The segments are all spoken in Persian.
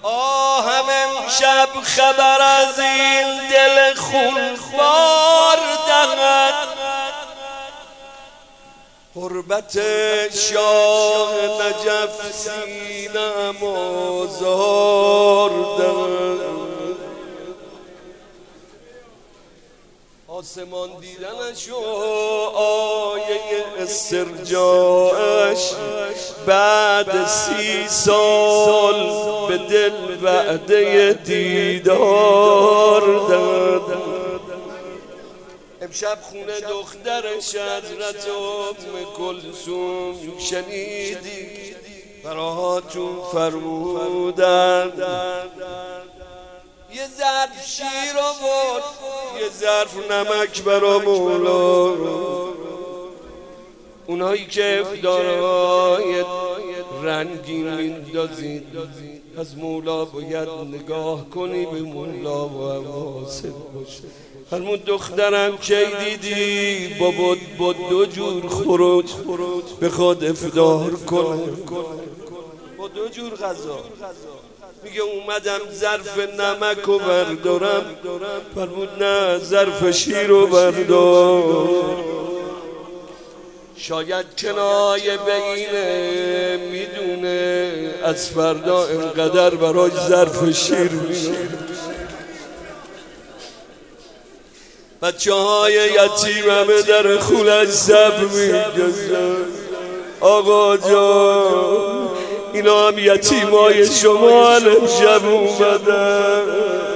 آهم امشب خبر از این دل خونخوار دهد، قربت شاه نجف سینم آزار دهد. آسمان دیدنش و آیه استرجاعش بعد 30 سال به دل وعده دیدار داد. امشب خونه دخترش حضرت ام کلثوم شنیدی براتون فرمودن یه ظرف شیر آورد، یه ظرف نمک برا مولا. اونایی که افطارهای رنگین میندازید از مولا باید نگاه کنی به مولا و حواست باشه. فرمود دخترم کی دیدی بابا با 2 جور خروج بخواد افطار کنه، با 2 جور غذا. میگه اومدم ظرف نمک رو بردارم، فرمود نه ظرف شیر رو بردار. شاید کنایه بینه، میدونه از فردا انقدر براش ظرف شیر میاره. بچه های یتیم همه در خونش زب میگذن. آقا جان اینا هم یتیمای شما امشب اومدن،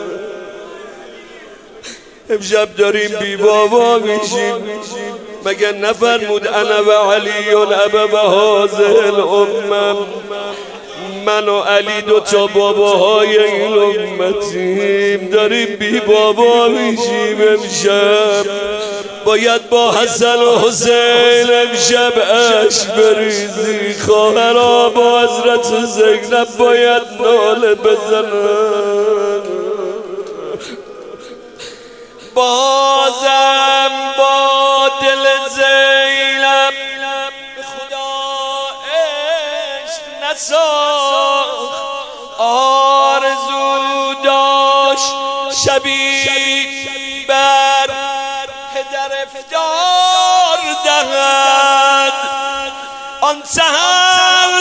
امشب داریم بی بابا میشیم. مگه نفرمود انا و علی ابا هذه الامه، من و علی 2 تا باباهای این امتیم، داریم بی بابا میشیم. امشب باید با حسن و حسین امشب عشق بریزی. خواهرها با حضرت زینب باید ناله بزنن. بازم با دل زینب به خدا عشق نساخت، آرزو داشت شبی بر پدر افطار دهد. آن سحر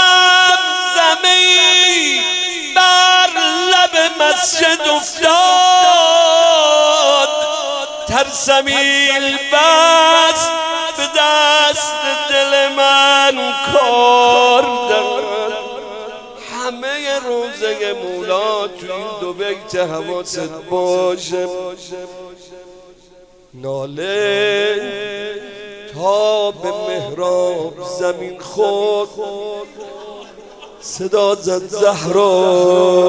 زمزمی بر لب مسجد افتاد، ترسمیل بس به دست دل من کار داد. همه روزه مولا تو این 2 بیت حواست باشه. ناله تا به محراب زمین خورد، صدا زد زهرا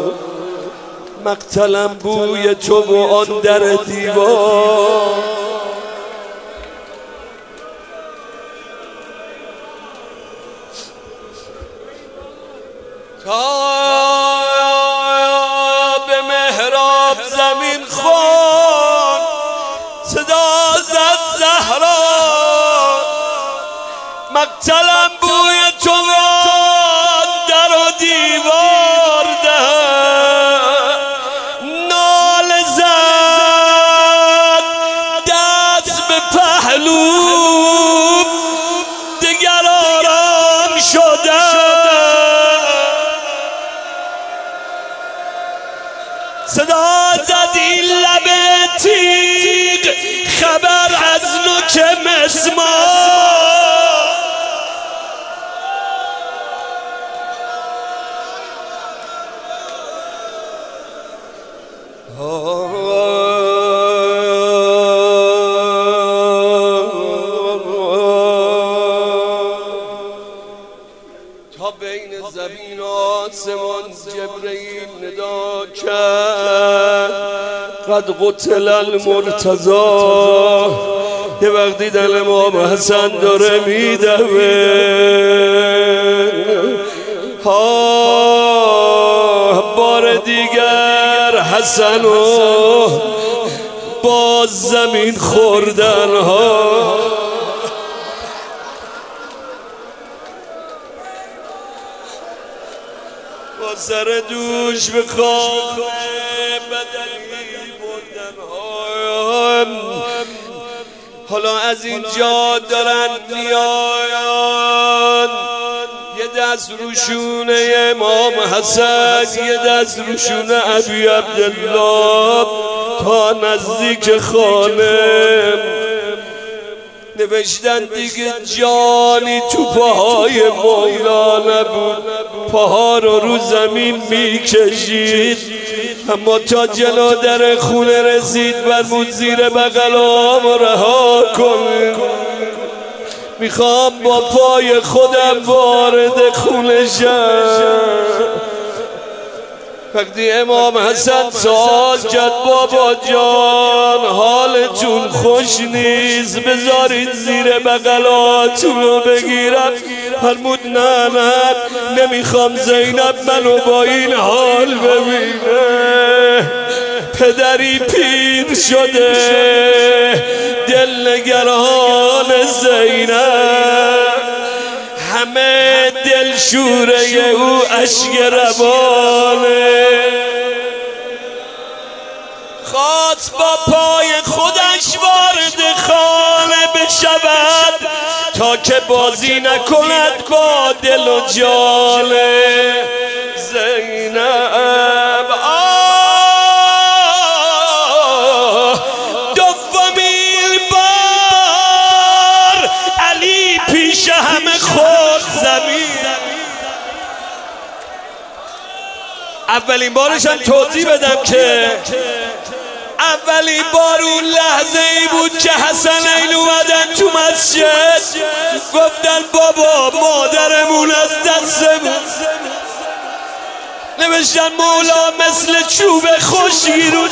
مقتلم بوی تو و آن در دیوار. تا به محراب زمین خورد، صدا زد زهرا مقتلم بوی تو و آن در و دیوار دهد. نال زد دست به پهلو دیگر آرام شده. صدا زد این لب تیغ خبر از نوک مسمار. تا بین زمین و آسمان جبرئیل ندا کرد قد قتل المرتضی. یه وقت دیدن امام حسن داره میدوه، بار دیگر حسن و باز زمین خوردن ها. با سر دوش به خانه بدنی بردم. حالا از اینجا دارن میان، یه دست روشونه امام حسن، یه دست روشونه ابی عبدالله، تا نزدیک خانه نوشتن دیگه جانی تو پاهای مولا نبود، پاها رو زمین میکشید. اما تا جلو در خونه رسید فرمود زیر بغلام رها کن، میخوام با پای خودم وارد خونه شم. وقتی امام حسن سوال کرد بابا جان حالتون خوش نیست، بذارید زیر بغلاتون رو بگیرم. فرمود نه نمیخوام زینب منو با این حال ببینه. پدری پیر شده دل نگران زینب، همه دل شوره او اشک روانه. خواست با پای خودش وارد خانه بشود تا که بازی نکند با دل و جان زینب. دومین بار علی پیش همه خود زمین. اولین بارش هم توضیح بدم که اولین بار اون لحظه ای بود که حسنین اومدن تو مسجد گفتن بابا مادرمون از دستمون. نوشتن مولا مثل چوب خشکی رو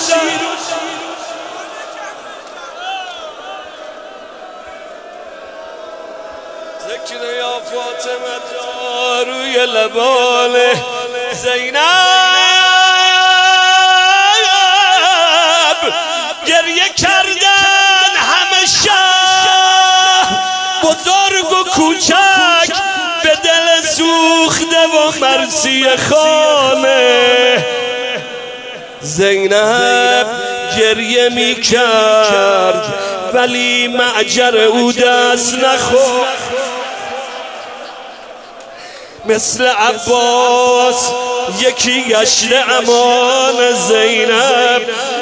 ذکر یا فاطمه روی لبان زینب گریه کردن همه شب، بزرگ و کوچک به دل سوخته و مرسی خانه. زینب گریه می کرد ولی معجر او دست نخورد. مثل عباس یکی گشت امان زینب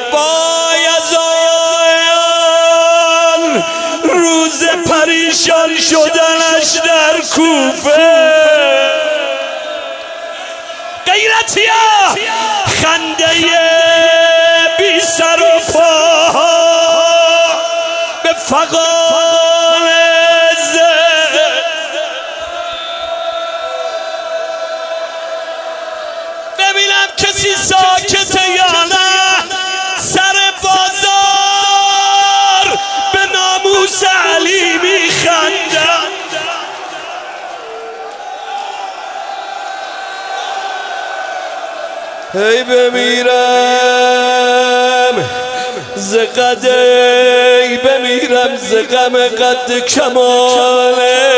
بایزان روز پریشان شدنش در کوفه. غیرتیا خنده بی سر و پا به فغان ببینم کسی ساکته یا نه. سر بازار به ناموس علی میخندم. هی بمیرم ز قد، ای بمیرم ز غم قد کماله.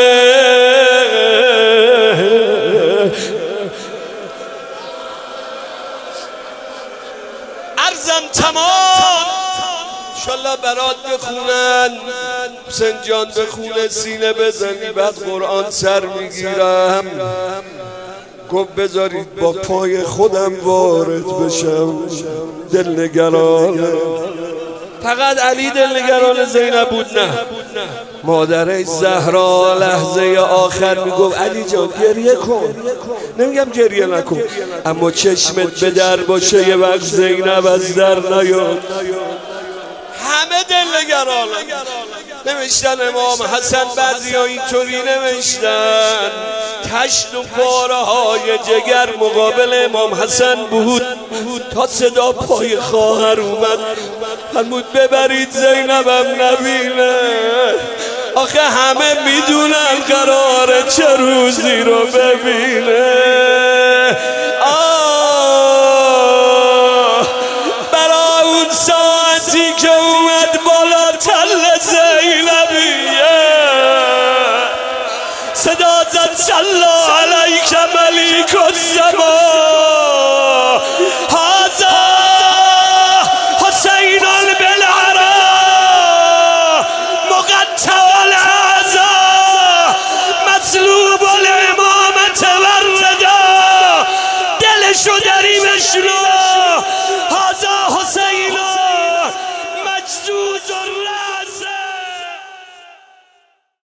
عرضم تمام انشالله برات بخونن، حسین جان بخونه سینه بزنی بعد قرآن سر میگیرم. گفت بذارید با پای خودم وارد بشم، دل نگرانه. فقط علی دل نگران زینب بود؟ نه، مادر زهرا لحظه آخر میگفت علی جان گریه کن، نمیگم گریه نکن، اما چشمت به در باشه یه وقت زینب از در نیاد. همه دل نگرانه. نوشتن امام حسن بعضی ها اینطوری نوشتن تشت و پاره های جگر مقابل امام حسن بود تا صدا پای خواهر اومد. فرمود ببرید زینبم نبینه. آخه همه میدونن قراره چه روزی رو ببینه.